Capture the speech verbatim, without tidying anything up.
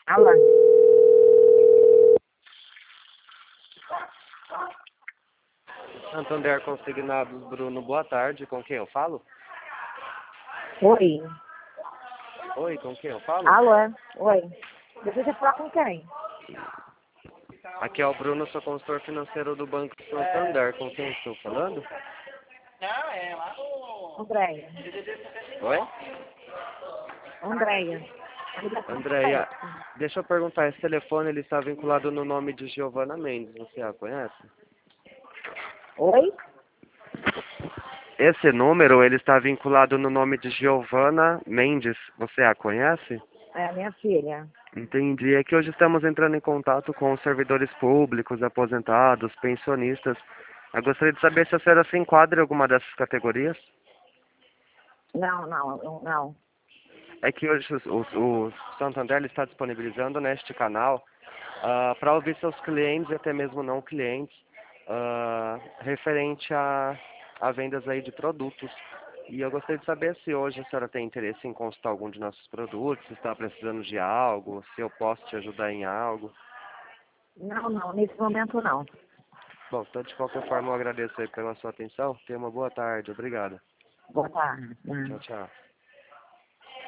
Alô? Santander Consignados, Bruno, boa tarde. Com quem eu falo? Oi. Oi, com quem eu falo? Alô? Oi. Deseja falar com quem? Aqui é o Bruno, sou consultor financeiro do Banco Santander. Com quem estou falando? Andréia. Oi? Andréia. A ligação tá Andréia, certa. deixa eu perguntar, esse telefone ele está vinculado no nome de Giovana Mendes, você a conhece? Oi? Esse número ele está vinculado no nome de Giovana Mendes, você a conhece? É a minha filha. Entendi. É que hoje estamos entrando em contato com os servidores públicos, aposentados, pensionistas. Eu gostaria de saber se a senhora se enquadra em alguma dessas categorias. Não, não, não. não. É que hoje o, o, o Santander ele está disponibilizando neste canal ah, para ouvir seus clientes e até mesmo não clientes ah, referente a, a vendas aí de produtos. E eu gostaria de saber se hoje a senhora tem interesse em consultar algum de nossos produtos, se está precisando de algo, se eu posso te ajudar em algo. Não, não. Nesse momento, não. Bom, então de qualquer forma eu agradeço aí pela sua atenção. Tenha uma boa tarde. Obrigado. Boa tarde. Tchau, tchau.